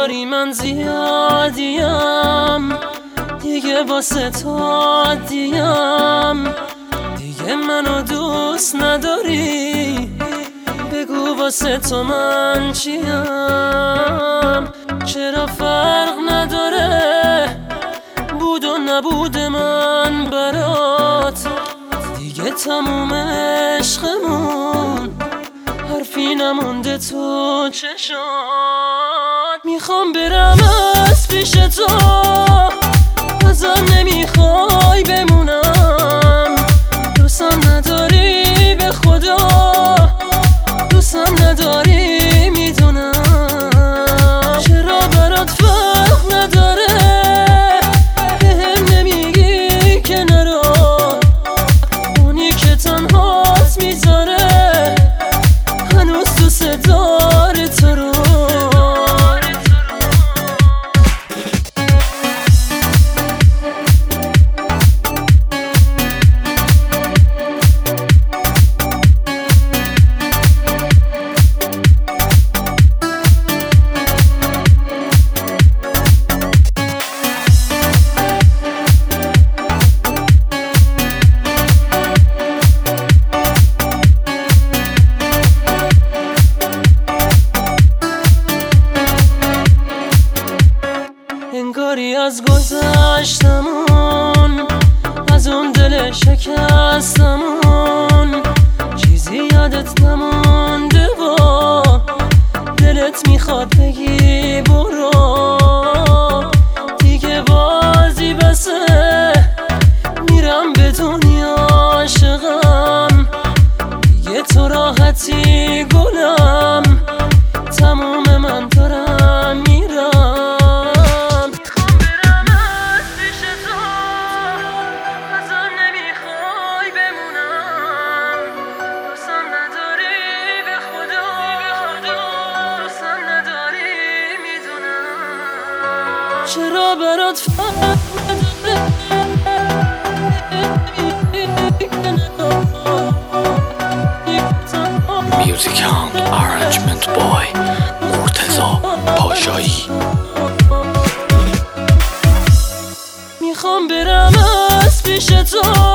انگاری من زیادیم، دیگه واسه تو دیم، دیگه منو دوست نداری، بگو واسه تو من چیم؟ چرا فرق نداره بود و نبود من برات، دیگه تموم عشقمون، حرفی نمونده تو چشات. میخوام برم از پیش تو، ازم نمیخوای بمونم، دوستم نداری به خدا، دوستم نداری میدونم. چرا برات فرق نداره بهم نمیگی که نرو، اونی که تنهات میذاره هنوز دوست داره تو رو. انگاری از گذشتمون، از اون دل شکستمون، چیزی یادت نمونده و دلت میخواد بگی برو، دیگه بازی بسه میرم به دنیا عاشقم، دیگه تو راحتی گلم، تموم من دارم میرم. چرا برات فرق Music Hound Arrangement Boy مرتضی پاشایی. میخوام برم از پیش تو،